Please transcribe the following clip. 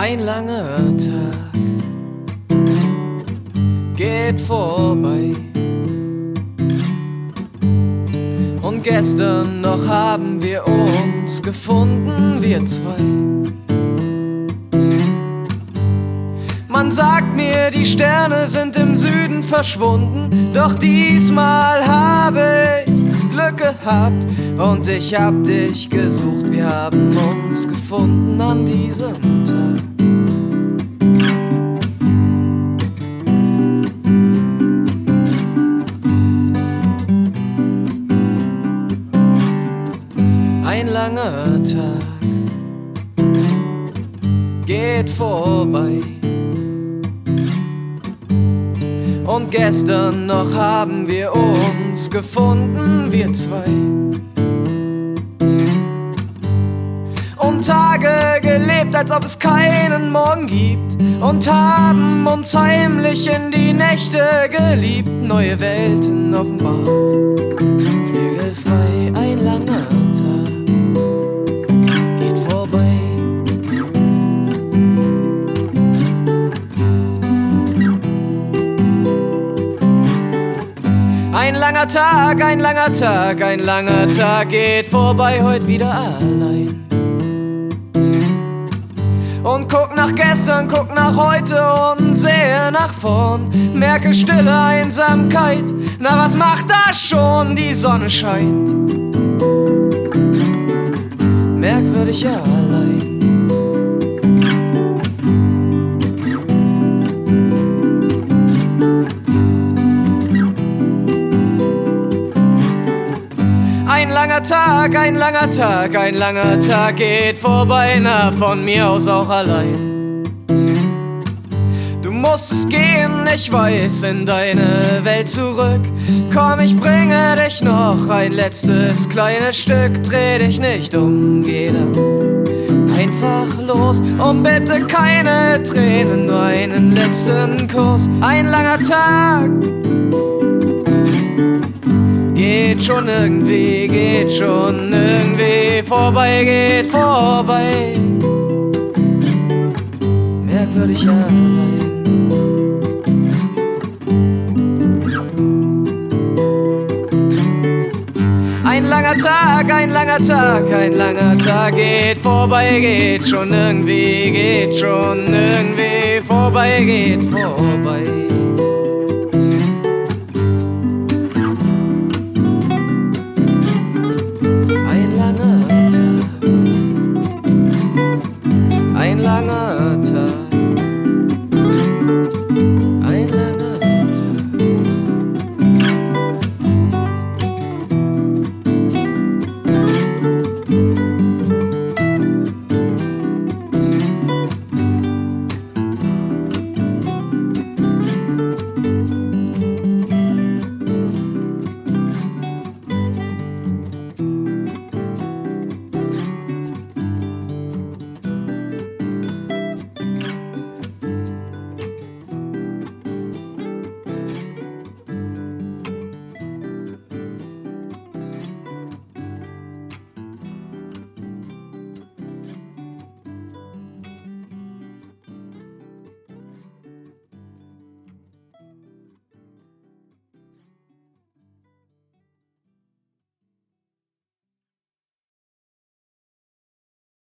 Ein langer Tag geht vorbei und gestern noch haben wir uns gefunden, wir zwei. Man sagt mir, die Sterne sind im Süden verschwunden, doch diesmal habe ich Glück gehabt und ich hab dich gesucht. Wir haben uns gefunden an diesem Tag. Ein langer Tag geht vorbei und gestern noch haben wir uns gefunden, wir zwei. Und Tage gelebt, als ob es keinen Morgen gibt, und haben uns heimlich in die Nächte geliebt, neue Welten offenbart, flügelfrei. Ein langer Tag geht vorbei. Ein langer Tag, ein langer Tag, ein langer Tag geht vorbei, heute wieder allein. Und guck nach gestern, guck nach heute und sehe nach vorn. Merke Stille, Einsamkeit, na was macht das schon? Die Sonne scheint, merkwürdig allein. Ein langer Tag, ein langer Tag, ein langer Tag geht vorbei, na von mir aus auch allein. Du musst gehen, ich weiß, in deine Welt zurück. Komm, ich bringe dich noch ein letztes kleines Stück. Dreh dich nicht um, geh dann einfach los. Und bitte keine Tränen, nur einen letzten Kuss. Ein langer Tag geht schon irgendwie vorbei, geht vorbei, merkwürdig allein. Ein langer Tag, ein langer Tag, ein langer Tag geht vorbei, geht schon irgendwie vorbei, geht vorbei.